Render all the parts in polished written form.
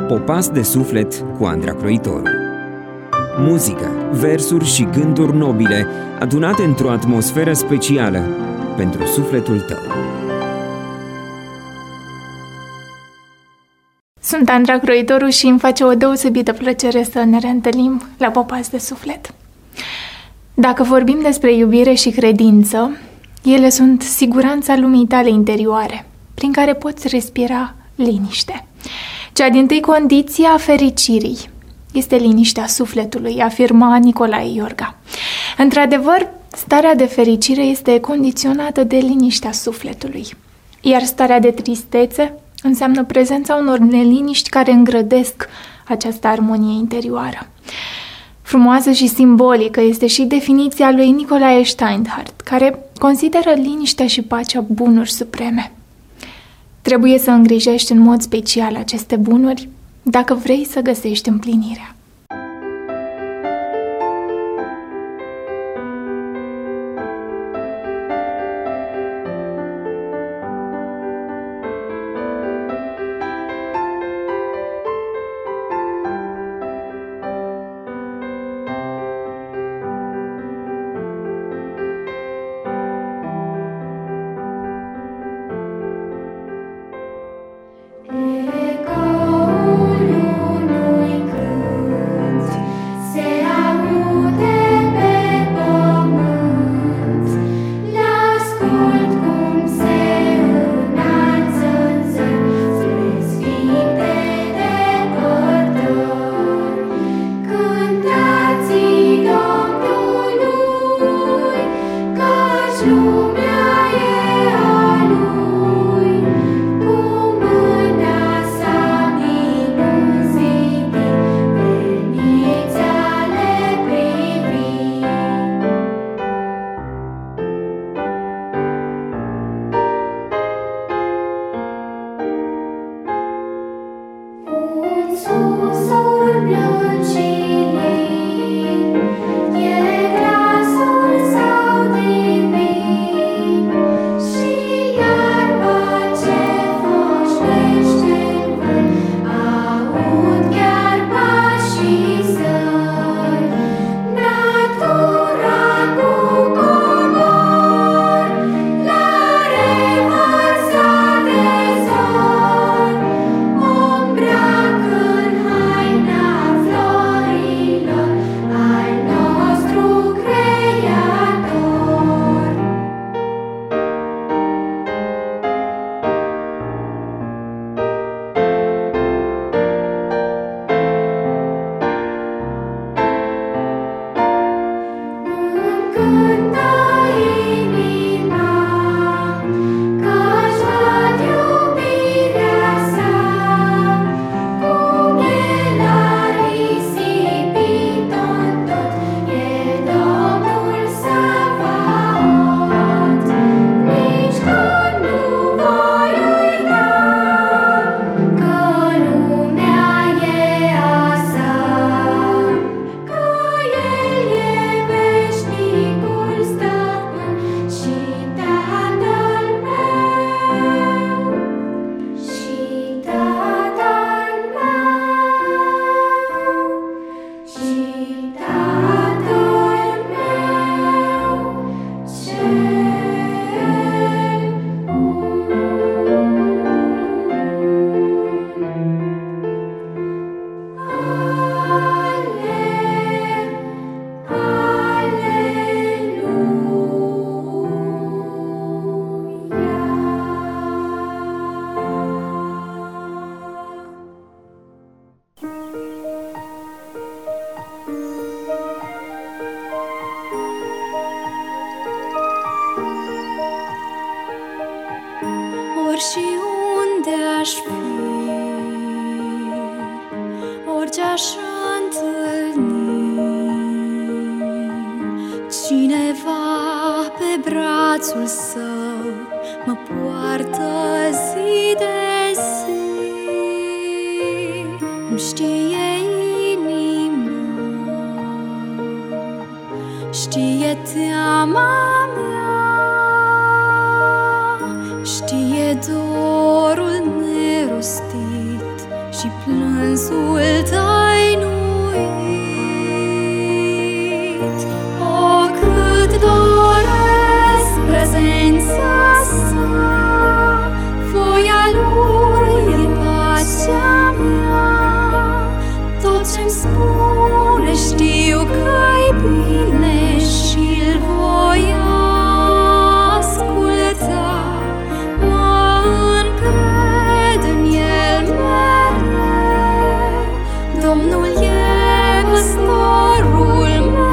Popas de suflet cu Andra Croitoru. Muzică, versuri și gânduri nobile adunate într-o atmosferă specială pentru sufletul tău. Sunt Andra Croitoru și îmi face o deosebită plăcere să ne reîntâlnim la Popas de suflet. Dacă vorbim despre iubire și credință, ele sunt siguranța lumii tale interioare, prin care poți respira liniște. Cea dintâi condiție a fericirii este liniștea sufletului, afirma Nicolae Iorga. Într-adevăr, starea de fericire este condiționată de liniștea sufletului, iar starea de tristețe înseamnă prezența unor neliniști care îngrădesc această armonie interioară. Frumoasă și simbolică este și definiția lui Nicolae Steinhardt, care consideră liniștea și pacea bunuri supreme. Trebuie să îngrijești în mod special aceste bunuri dacă vrei să găsești împlinirea. Și unde aș fi, orice aș întâlni, cineva pe brațul său mă poartă zi de zi. Îmi știe inima, știe teama mea, știe dorul nerostit și plânsul tăinuit. O, cât doresc prezența sa, voia lui e pacea mea. Tot ce-mi spune știu că-i bine și-l voi asculta. Mă încred în el mereu, Domnul e păstorul meu.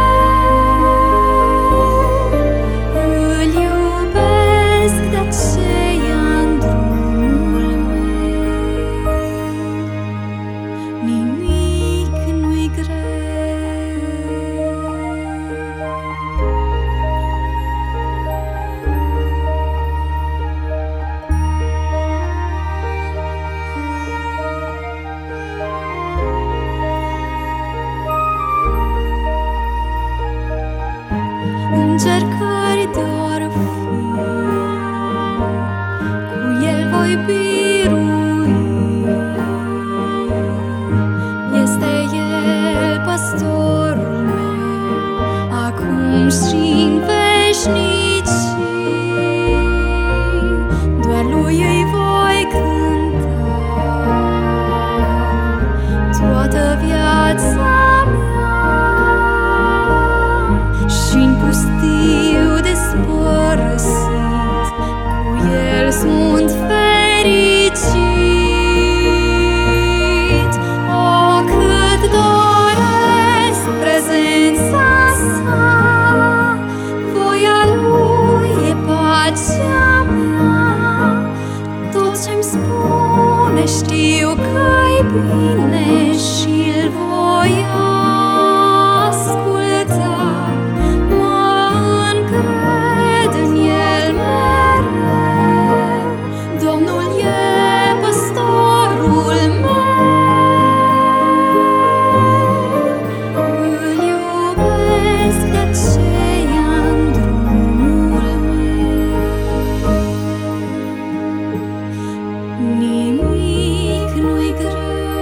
Îl iubesc, de aceea-n drumul meu nimic nu-i greu. Încercări de-or fi, cu el voi birui. Este el păstorul meu, acum și-n veșnicii. Doar lui îi voi cânta toată viața mea. Și-n pustiu despărăsit, cu el sunt fericit. O, cât doresc prezența sa, voia lui e pacea mea. Tot ce-mi spune știu că-i bine și-l voi asculta. Mă încred în el mereu, Domnul e păstorul meu. Îl iubesc, de aceea-n drumul meu nimic nu-i greu.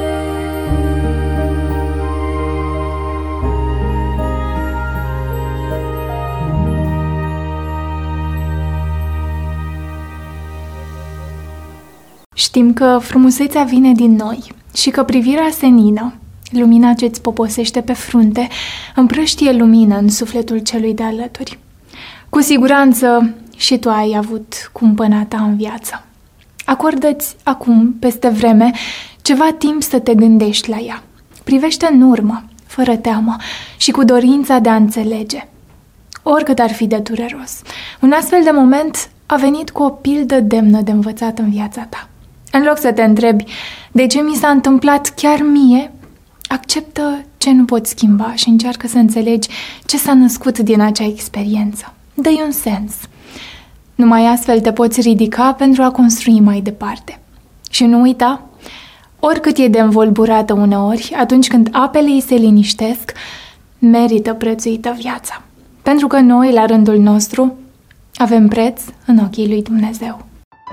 Știm că frumusețea vine din noi și că privirea senină, lumina ce-ți poposește pe frunte, împrăștie lumină în sufletul celui de alături. Cu siguranță și tu ai avut cumpăna ta în viață. Acordă-ți acum, peste vreme, ceva timp să te gândești la ea. Privește în urmă, fără teamă și cu dorința de a înțelege. Oricât ar fi de dureros, un astfel de moment a venit cu o pildă demnă de învățat în viața ta. În loc să te întrebi de ce mi s-a întâmplat chiar mie, acceptă ce nu poți schimba și încearcă să înțelegi ce s-a născut din acea experiență. Dă-i un sens. Numai astfel te poți ridica pentru a construi mai departe. Și nu uita, oricât e de învolburată uneori, atunci când apele îi se liniștesc, merită prețuită viața. Pentru că noi, la rândul nostru, avem preț în ochii lui Dumnezeu.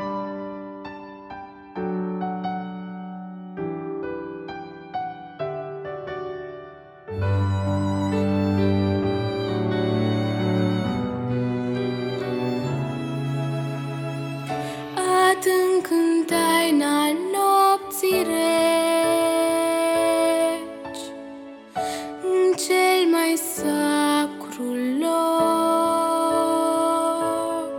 Adânc în taina nopții reci, în cel mai sacru loc,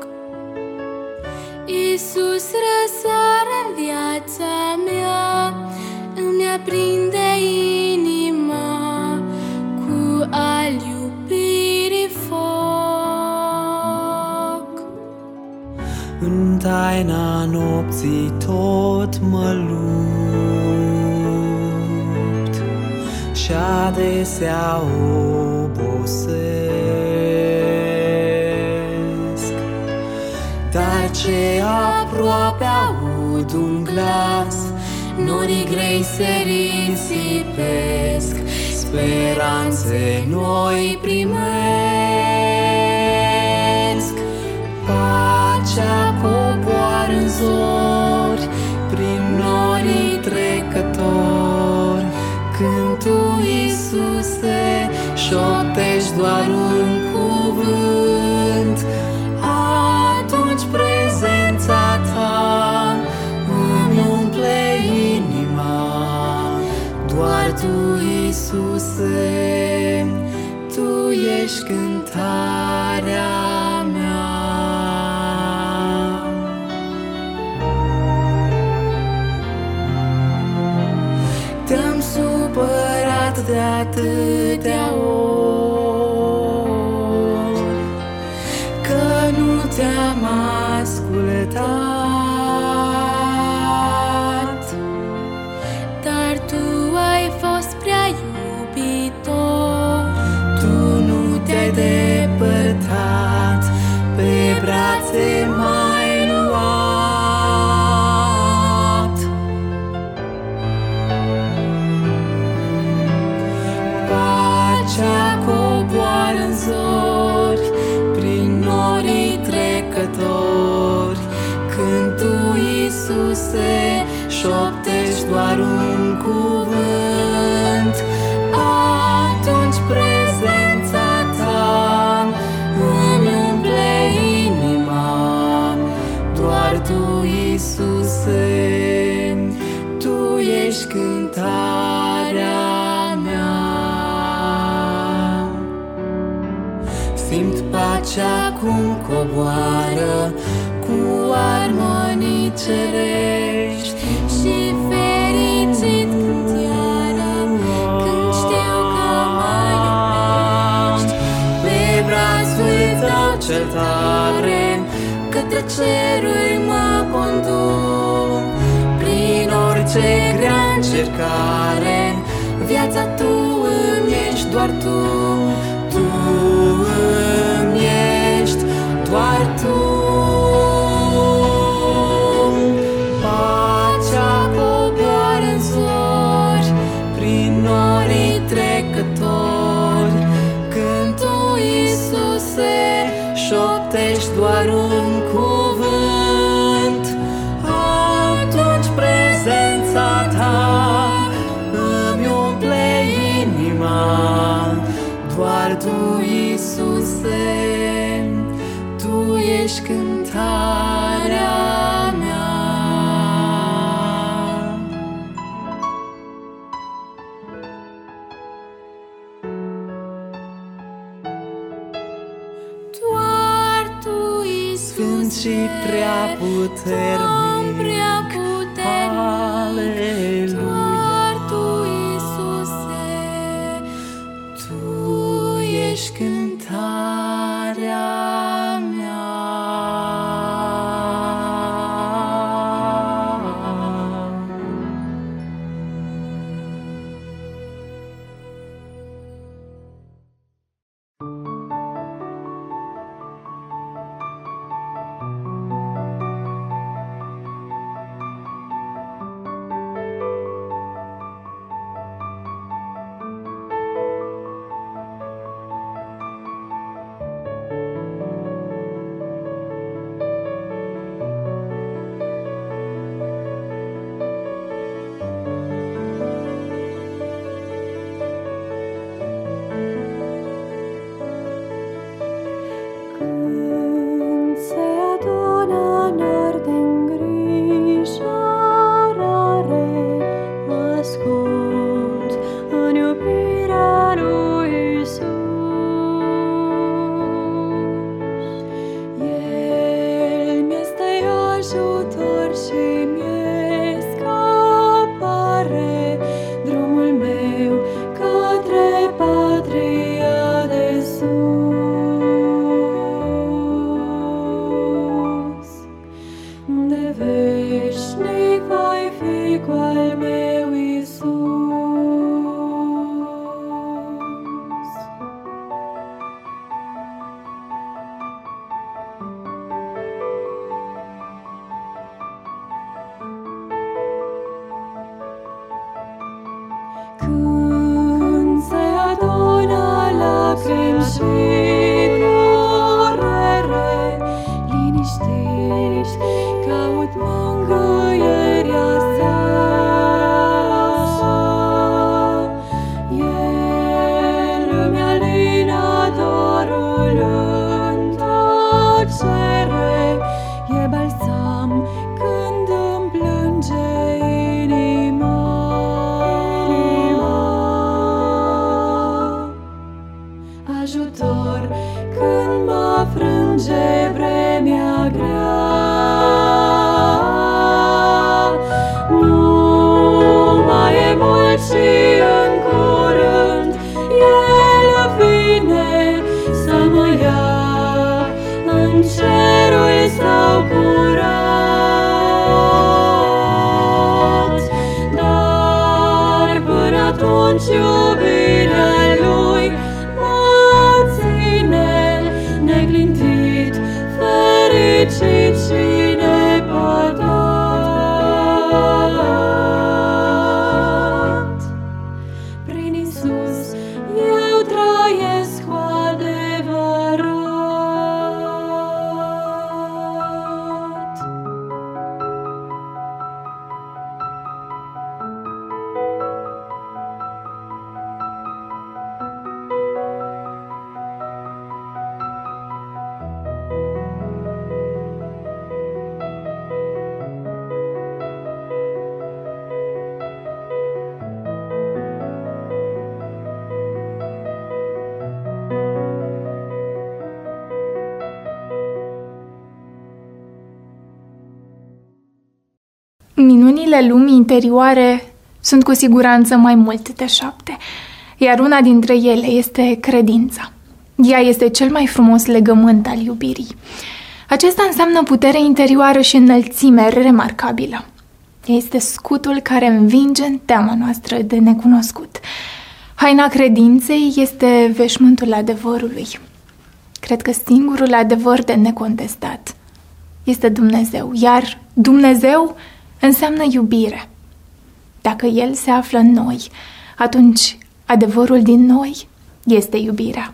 Iisus răsare în viața mea, îmi aprinde inima cu al iubirii foc. În taina nopții tot mă lupt și adesea obosesc, dar ce aproape aud un glas, norii grei se risipesc, speranțe noi primesc. Pacea coboară în zori, prin norii trecători, șoptești doar un cuvânt, atunci prezența ta îmi umple inima. Doar tu, Iisuse, tu ești cântarea mea. Te-am supărat de atâtea ori că nu te-am ascultat, Dar tu ai fost prea iubitor. tu nu te-ai depărtat, pe brațe m-ai luat. Pacea coboară în zori, prin norii trecători, când tu, Iisuse, șoptești doar un cuvânt, atunci prezența ta îmi umple inima. Doar tu, Iisuse, tu ești cântarea mea. Simt pacea cum coboară cu armonii cerești, Și fericit când iară, când știu că mă iubești. pe brațul tău cel tare către ceruri mă conduc. Prin orice grea încercare, viața tu îmi ești, doar tu, tu îmi ești, doar tu. Pacea coboară în zori, prin norii trecători, când tu, Iisuse, șoptești doar un cuvânt, atunci prezența ta îmi umple inima. Doar tu, Iisuse, tu ești cântarea mea. Doar tu, Sfânt și Iisuse, prea puternic, prea puternic. Aleluia. Doar tu, Iisuse, Tu ești cântarea mea. Când se adună nori de îngrijorare, ascult în iubirea lui Iisus. El mi-este ajutor și mi-e scapare, drumul meu către patria de sus, unde veșnic vai fi cu al meu Iisus. Când se adună lacrimi și durere, liniștit caut mângâierea sa. El îmi alină atunci iubirea Lui mă ține neclintit, fericit și nepătat. Prin Iisus eu trăiesc cu adevărat. Minunile lumii interioare sunt cu siguranță mai mult de 7, iar una dintre ele este credința. Ea este cel mai frumos legământ al iubirii. Acesta înseamnă putere interioară și înălțime remarcabilă. Ea este scutul care învinge în teama noastră de necunoscut. Haina credinței este veșmântul adevărului. Cred că singurul adevăr de necontestat este Dumnezeu, iar Dumnezeu înseamnă iubire. Dacă El se află în noi, atunci adevărul din noi este iubirea.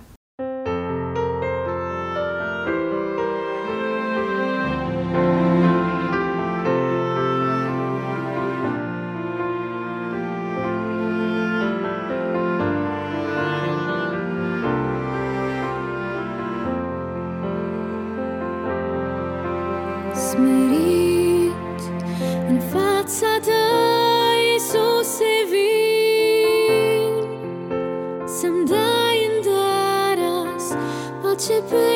Smerit în fața ta, Iisuse, vin să-mi dai în dar azi pace pe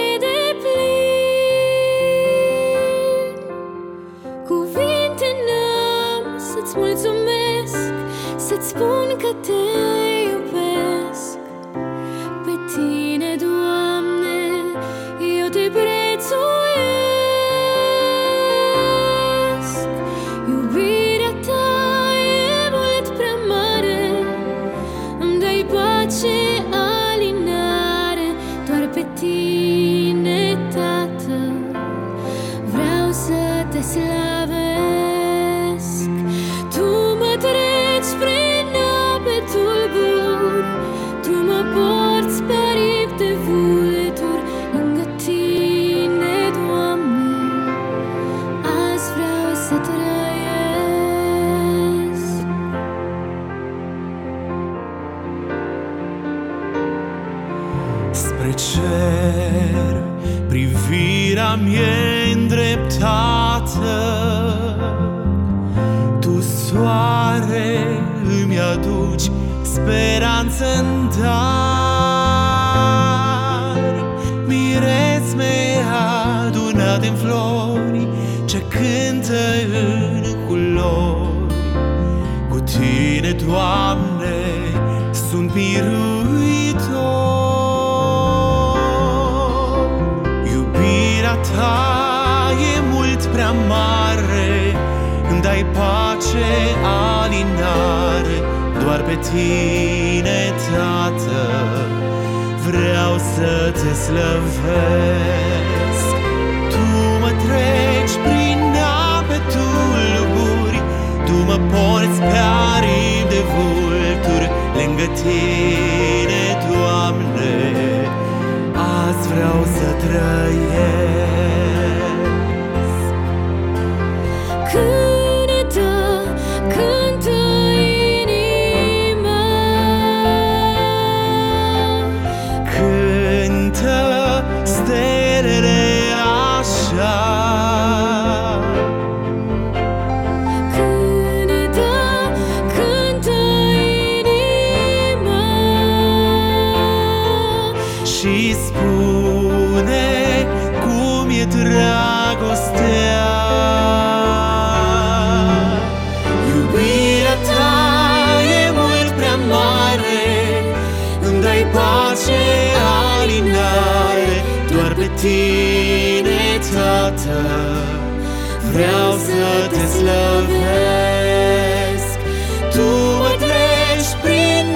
deplin. Cuvinte n-am să-ți mulțumesc, să-ți spun că te iubesc. Pe tine, Doamne, eu te prețuiesc. Iubirea ta e mult prea mare, îmi dai pace, alinare. Doar pe tine, Tată, vreau să te slăvesc. Tu mă treci prin ape tulburi, tu mă porți pe aripi de vulturi. Lângă tine, Doamne, azi vreau să trăiesc. Spre cer privirea mie îndreptată, Tu, soare, îmi aduci speranță în dar. Miresme adunate în flori ce cântă în culori. Cu tine, Doamne, sunt biruitor. Iubirea ta e mult prea mare, îmi dai pace, alinare. Doar pe tine, Tată, vreau să te slăvesc. Tu mă treci prin ape tulburi, tu mă porți pe aripi de vulturi. Lângă tine, Doamne, azi vreau să trăiesc. Cântă, cântă inima, Cântă stelele așa, cântă, cântă inima. și spune cum e dragostea. Iubirea ta e mult prea mare, îmi dai pace, alinare. Doar pe tine, Tată, vreau să te slăvesc. Tu mă treci prin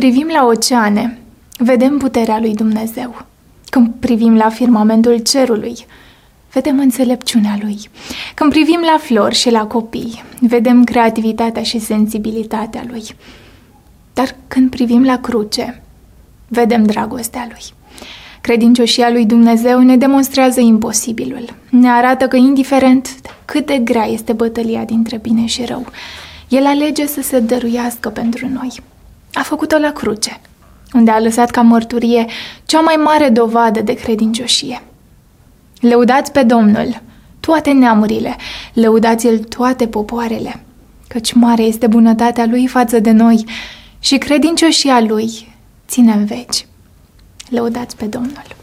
privim la oceane, vedem puterea lui Dumnezeu. Când privim la firmamentul cerului, vedem înțelepciunea lui. Când privim la flori și la copii, vedem creativitatea și sensibilitatea lui. Dar când privim la cruce, vedem dragostea lui. Credincioșia lui Dumnezeu ne demonstrează imposibilul. Ne arată că, indiferent cât de grea este bătălia dintre bine și rău, El alege să se dăruiască pentru noi. A făcut-o la cruce, unde a lăsat ca mărturie cea mai mare dovadă de credincioșie. Lăudați pe Domnul, toate neamurile, lăudați-L toate popoarele, căci mare este bunătatea Lui față de noi și credincioșia Lui ține în veci. Lăudați pe Domnul!